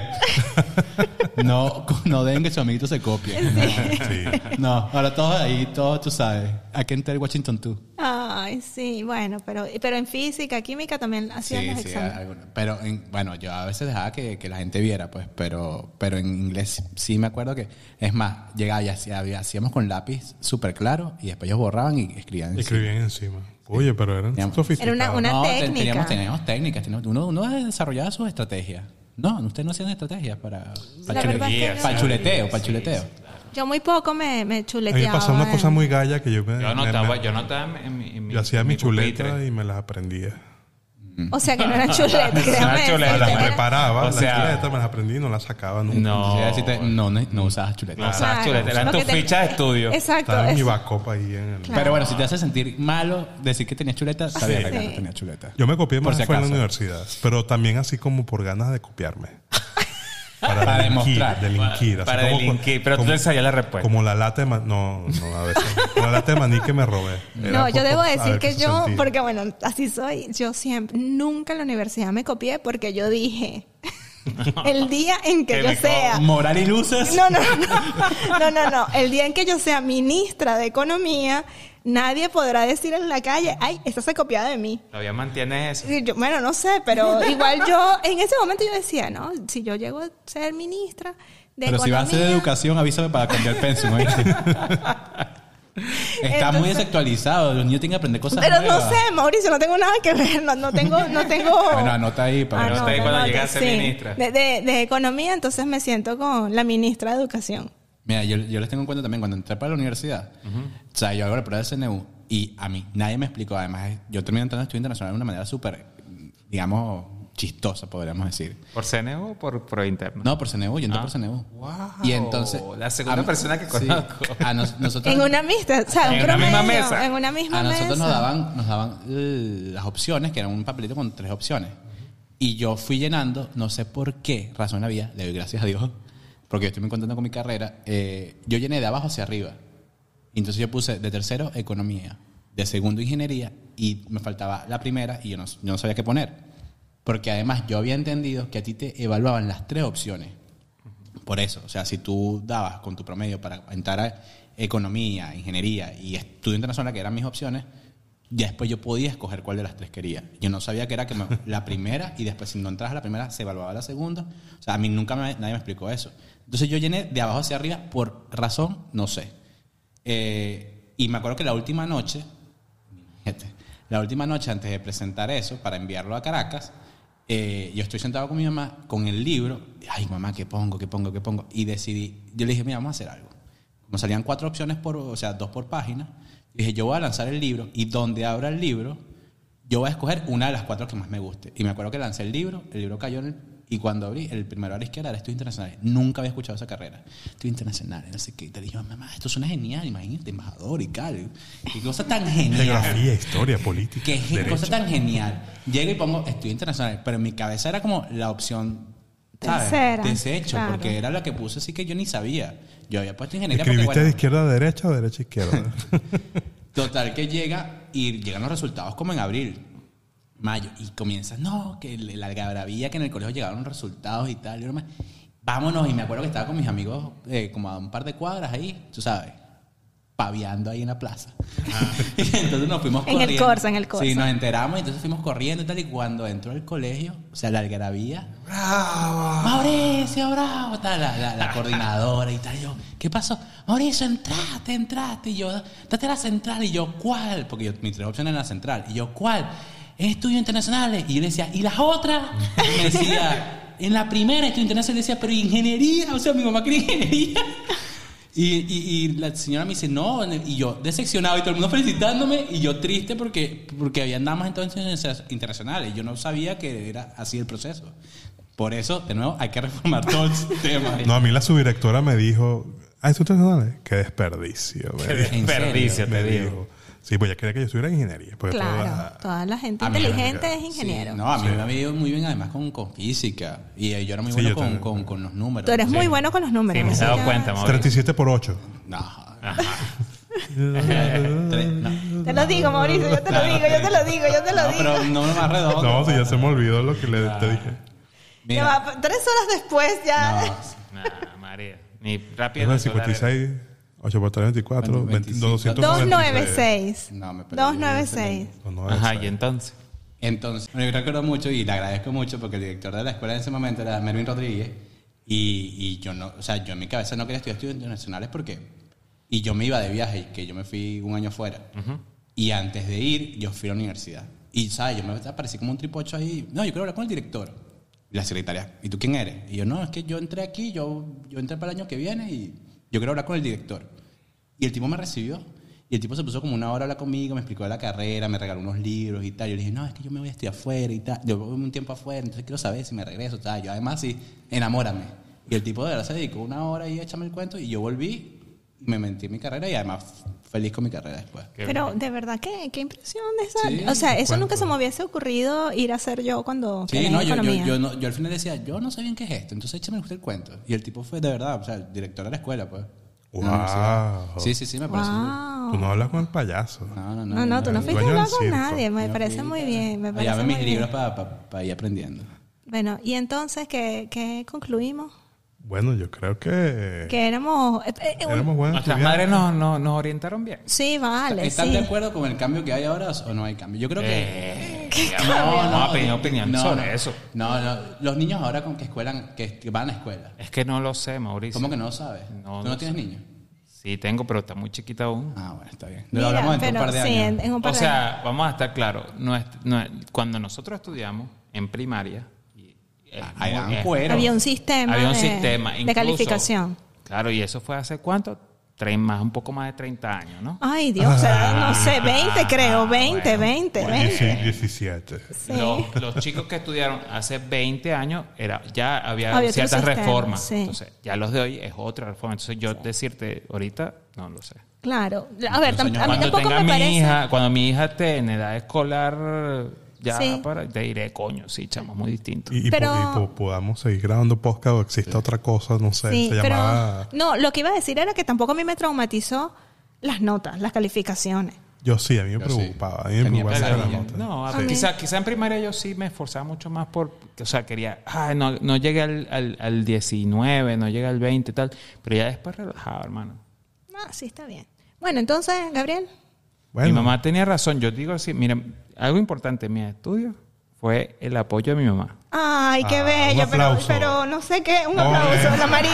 No, no dejen que sus amiguitos se copien. Sí. No, ahora todos ahí, todos tú sabes. I can tell Washington too. Ay, sí, bueno, pero, pero en física, química también hacían Sí, los sí, exámenes. algunos. Pero en- bueno, yo a veces dejaba que, que la gente viera, pues, pero, pero en inglés sí me acuerdo que, es más, llegaba y hacía- hacíamos con lápiz súper claro y después ellos borraban y escribían. encima. Escribían encima. Oye, pero eran Teníamos- sofisticados. Era una- No, te- técnica. Teníamos, teníamos técnicas, teníamos- uno, uno desarrollaba sus estrategias. No, ustedes no hacían estrategias para, para, La chule- verdad es que para el no. chuleteo, para el chuleteo. Yo muy poco me, me A mí chuleteaba. me pasaba una en- cosa muy galla que yo me... Yo me- anotaba, me- yo anotaba en mi, en mi yo hacía en mi pupitre. chuleta y me las aprendía. O sea, que no eran chuletas, No créame. eran chuletas. Me las Era- preparaba, O las sea- chuletas me las aprendí y no las sacaba nunca. No. Sí, decirte, no, no, no usabas chuleta. No usabas Claro. chuleta, eran Lo tus que te- fichas de estudio. Exacto. Estaba en mi es- backup ahí en el... Claro. Pero bueno, si te hace sentir malo decir que tenías chuleta, está bien, Sí. Ricardo, tenía chuleta. Yo me copié Por más si fue en la acaso. universidad, pero también así como por ganas de copiarme. Para delinquir, demostrar. delinquir. así Para como- delinquir, pero tú como- te sabías la respuesta. Como la lata de maní. No, no, a veces. Como la lata de maní que me robé. Era No, por- yo debo por- a decir ver que qué se yo, sentía. porque bueno, así soy, yo siempre, nunca en la universidad me copié porque yo dije, el día en que Que yo me sea... Moral y luces. No, no, no, no, no, no, el día en que yo sea ministra de Economía, nadie podrá decir en la calle, ay, esta se copiaba de mí. Todavía mantienes eso. Y yo, bueno, no sé, pero igual yo, en ese momento yo decía, no, si yo llego a ser ministra de Pero si Economía... vas a hacer de educación, avísame para cambiar el pensum. ¿oíste? Está muy Entonces- desactualizado. Los niños tienen que aprender cosas Pero no nuevas. sé, Mauricio, no tengo nada que ver, no, no tengo, no tengo... Bueno, anota ahí para Ah, que no, no, ahí cuando llegue a te- ser ministra. De, de- de Economía, entonces me siento con la ministra de Educación. Mira, yo, yo les tengo en cuenta también cuando entré para la universidad. O sea, yo hago la prueba del C N U y a mí nadie me explicó. Además, yo terminé entrando en estudio internacional de una manera súper, digamos, chistosa, podríamos decir. ¿Por C N U o por pro interno? No, por C N U, yo entré Ah. por C N U. Wow. Y entonces... La segunda a- persona que sí, conozco. a nos- nosotros, En una mixta, o sea, un En una misma promedio, mesa. En una misma a nosotros mesa. nos daban, nos daban eh, las opciones, que era un papelito con tres opciones. Y yo fui llenando, no sé por qué razón había, le doy gracias a Dios, porque yo estoy muy contento con mi carrera. eh, yo llené de abajo hacia arriba. Y entonces yo puse de tercero, economía, de segundo, ingeniería, y me faltaba la primera y yo no, yo no sabía qué poner. Porque además yo había entendido que a ti te evaluaban las tres opciones. Por eso, o sea, si tú dabas con tu promedio para entrar a economía, ingeniería y estudio internacional, que eran mis opciones, ya después yo podía escoger cuál de las tres quería. Yo no sabía que era que me- la primera y después si no entras a la primera se evaluaba la segunda. O sea, a mí nunca me- nadie me explicó eso. Entonces yo llené de abajo hacia arriba por razón, no sé. Eh, y me acuerdo que la última noche, fíjate, la última noche antes de presentar eso, para enviarlo a Caracas, eh, yo estoy sentado con mi mamá con el libro. Ay, mamá, ¿qué pongo? ¿Qué pongo? ¿Qué pongo? Y decidí, yo le dije, mira, vamos a hacer algo. Como salían cuatro opciones por, o sea, dos por página, dije, yo voy a lanzar el libro y donde abra el libro, yo voy a escoger una de las cuatro que más me guste. Y me acuerdo que lancé el libro, el libro cayó en el, y cuando abrí, el primero a la izquierda era Estudios Internacionales. Nunca había escuchado esa carrera. Estudios Internacionales, no sé qué. Y te dije, mamá, esto suena genial, imagínate, embajador y tal. Qué cosa tan genial. Geografía, historia, política. Qué ge- derecho. cosa tan genial. Llego y pongo Estudios Internacionales, pero en mi cabeza era como la opción, ¿sabes? Tercera, Desecho, claro. porque era la que puse, así que yo ni sabía. Yo había puesto ingeniería porque, ¿Escribiste bueno, de izquierda a derecha o de derecha a izquierda? total que llega y llegan los resultados como en abril, mayo, y comienzas, no, que la algarabía, que en el colegio llegaron resultados y tal. Y yo, vámonos, y me acuerdo que estaba con mis amigos eh, como a un par de cuadras ahí, tú sabes. paviando ahí en la plaza. Ah. Y entonces nos fuimos en corriendo. el Corsa, en el Corsa. Sí, nos enteramos y entonces fuimos corriendo y tal. Y cuando entró al colegio, o sea, la algarabía. ¡Bravo! ¡Mauricio, bravo! Tal, la, la, la coordinadora y tal. Y yo, ¿qué pasó? Mauricio, entraste, entraste. Y yo, date a la central. Y yo, ¿cuál? Porque yo, mis tres opciones eran la central. Y yo, ¿cuál? Estudios internacionales. Y yo le decía, ¿y las otras? Y me decía, en la primera estudios internacionales. Le decía, pero ingeniería. O sea, mi mamá quería ingeniería. Y, y, y la señora me dice, no, y yo decepcionado y todo el mundo felicitándome y yo triste porque, porque habían damas entonces internacionales. Yo no sabía que era así el proceso. Por eso, de nuevo, hay que reformar todo el sistema. No, a mí la subdirectora me dijo, ah, ¿esto internacionales? Qué desperdicio. Qué desperdicio, me te dijo. digo. Sí, pues ya quería que yo estuviera en ingeniería. Claro, toda, toda la gente A mí inteligente me- es ingeniero. Sí, no, a mí Sí. me había ido muy bien además con, con física. Y yo era muy Sí, bueno yo con, también. con, con los números. Tú eres Sí. muy bueno con los números. Sí, me he eso dado ya- cuenta, Mauricio. treinta y siete por ocho. No. Tres, no. Te lo digo, Mauricio, yo te lo digo, yo te lo digo, yo te lo No, digo. pero no más redondo. No, si ya se me olvidó lo que le, te dije. Ya Mira, va, tres horas después ya. no, Nah, María. Ni rápido. Es cincuenta y seis, ocho por tres, veinticuatro, veinticinco. doscientos doscientos noventa y noventa y seis. seis. No, me perdí. doscientos noventa y seis. Ajá, y entonces. Entonces, bueno, yo recuerdo mucho y le agradezco mucho porque el director de la escuela en ese momento era Mervin Rodríguez y, y yo no, o sea, yo en mi cabeza no quería estudiar estudios internacionales porque, y yo me iba de viaje, que yo me fui un año fuera Uh-huh. y antes de ir yo fui a la universidad y, ¿sabes? Yo me aparecí como un tripocho ahí, no, yo quiero hablar con el director y la secretaria, ¿y tú quién eres? Y yo, no, es que yo entré aquí, yo, yo entré para el año que viene y yo quiero hablar con el director. Y el tipo me recibió. Y el tipo se puso como una hora a hablar conmigo, me explicó de la carrera, me regaló unos libros y tal. Yo le dije, no, es que yo me voy a estudiar afuera y tal. Yo voy un tiempo afuera, entonces quiero saber si me regreso, tal. Yo además, sí, enamórame. Y el tipo de verdad se dedicó una hora ahí a echarme el cuento y yo volví y me metí en mi carrera y además feliz con mi carrera después. Qué Pero bien. de verdad, ¿qué, qué impresión de esa? Sí, o sea, eso cuento. nunca se me hubiese ocurrido ir a hacer yo cuando Sí, quedé no, en yo, yo, economía. yo, no, yo al final decía, yo no sé bien qué es esto, entonces échame usted el cuento. Y el tipo fue de verdad, o sea, el director de la escuela, pues. Wow. En la universidad. Sí, sí, sí, me parece. Wow. Tú no hablas con el payaso. No, no, no. No, no, tú no el fuiste a dueño hablar del con circo. nadie. Me Yo parece fui muy para- bien. Me allá parece ven muy mis bien. libros para pa, pa ir aprendiendo. Bueno, y entonces, ¿qué, qué concluimos? Bueno, yo creo que, Que éramos... eh, eh, un- éramos buenos Nuestras estudiantes. madres nos, nos, nos orientaron bien. Sí, vale, ¿Están sí. de acuerdo con el cambio que hay ahora o no hay cambio? Yo creo que... Eh, digamos, no, opinión, opinión no, sobre no. eso. No, no. Los niños ahora con que escuelan, que que van a escuela. Es que no lo sé, Mauricio. ¿Cómo que no lo sabes? No ¿Tú lo no tienes sé. niños? Sí, tengo, pero está muy chiquita aún. Ah, bueno, está bien. Mira, Lo hablamos dentro de pero un par de sí, años. en, en un par O de sea, vamos a estar claros. nuestra- nue- cuando nosotros estudiamos en primaria, y- es Ahí muy- dan es- cuero. Había un sistema, había un de, sistema. de incluso- calificación. Claro, y eso fue hace cuánto? Trein- más, un poco más de treinta años, ¿no? Ay, Dios, o sea, no sé, veinte creo, veinte, bueno, veinte, bueno. veinte. Dieci- diecisiete. Sí. Los, los chicos que estudiaron hace veinte años era ya había, Había otro ciertas sistema, reformas. sí. Entonces, ya los de hoy es otra reforma. Entonces, yo decirte ahorita, no lo sé. Claro. A ver, tam- a mí Cuando tampoco tenga me mi parece... hija, cuando mi hija esté en edad escolar, ya Sí. para, te diré, coño, sí, chamo, muy distinto. Y, y, Pero- po- y po- podamos seguir grabando podcast o exista otra cosa, no sé, Sí, se pero... llamaba... No, lo que iba a decir era que tampoco a mí me traumatizó las notas, las calificaciones. Yo sí, a mí me Yo sí. preocupaba. A mí me Tenía preocupaba pesadilla. la nota. No, a- Sí. quizá, quizá en primaria yo sí me esforzaba mucho más por, o sea, quería, ay, no, no llegué al, al, al diecinueve, no llegué al veinte y tal, pero ya después relajado, hermano. Ah, sí, está bien. Bueno, entonces, Gabriel. Bueno, Mi mamá tenía razón, yo digo así, mira, algo importante en mi estudio fue el apoyo de mi mamá. Ay, qué Ah, bello, un pero, aplauso. pero no sé qué, un Oh, aplauso, eh. el amarillo.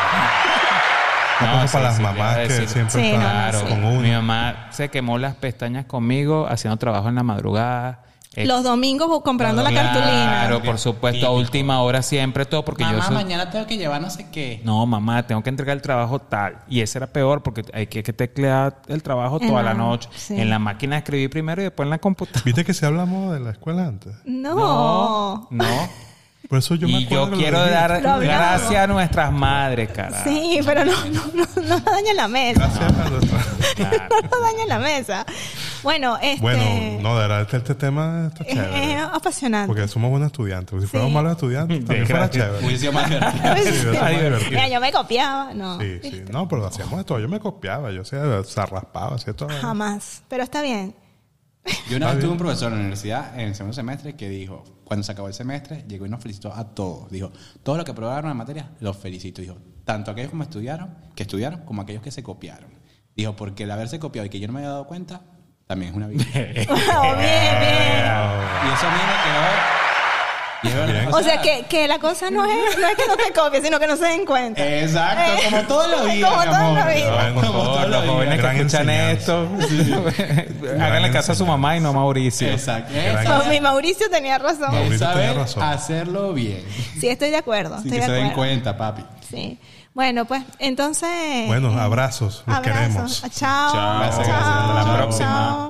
un aplauso sí, para las sí, mamás voy a que decir. siempre Sí, están no, Claro, con uno. mi mamá se quemó las pestañas conmigo haciendo trabajo en la madrugada. Eh, Los domingos comprando la claro, cartulina. Claro, por supuesto, a última hora siempre todo, porque Mamá, yo soy- mañana tengo que llevar no sé qué. No, mamá, tengo que entregar el trabajo tal. Y ese era peor porque hay que, que teclear el trabajo En toda la- la noche. sí. En la máquina de escribir primero y después en la computadora. ¿Viste que se hablamos de la escuela antes? No. No. Por eso yo me y acuerdo yo que lo quiero dijiste. dar Lo hablamos. gracias a nuestras madres, carajo. Sí, pero no, no, no, no dañen la mesa. Gracias a nuestra... Claro. No dañen la mesa. Bueno, este... Bueno, no, de verdad, este, este tema está es, chévere. es apasionante. Porque somos buenos estudiantes. Porque si fuéramos Sí. malos estudiantes, también fuera Gracias. chévere. Hubiese sido más divertido. Pues, Sí, sí. ¿verdad? Más divertido. Mira, yo me copiaba. No, Sí, sí. No, pero hacíamos esto. Yo me copiaba. Yo hacía, se raspaba, hacía todo. jamás. Pero está bien. Yo una Está vez tuve bien. un profesor en la universidad en el segundo semestre que dijo, cuando se acabó el semestre, llegó y nos felicitó a todos. Dijo, todos los que aprobaron la materia, los felicito. Dijo, tanto aquellos como estudiaron, que estudiaron, como aquellos que se copiaron. Dijo, porque el haberse copiado y que yo no me había dado cuenta, también es una vida. Oh, bien, bien. Y eso a mí me quedó... Y es verdad, O sea, que, que la cosa no es, no es que no te copies, sino que no se den cuenta. Exacto, Eh, como toda la vida, como mi toda la amor. vida. Bueno, Como por toda favor, la Los vida. jóvenes que Gran escuchan enseñanza. esto, háganle caso a su mamá y no a Mauricio. Exacto. Gran- No, mi Mauricio tenía razón. Mauricio Es saber tenía razón. hacerlo bien. Sí, estoy de acuerdo. Sin Estoy que de se den acuerdo. cuenta, papi. Sí. Bueno, pues entonces. Bueno, abrazos. Los abrazos. queremos. Chao. Chao. Gracias, Chao. gracias. Hasta la Chao. próxima. Chao.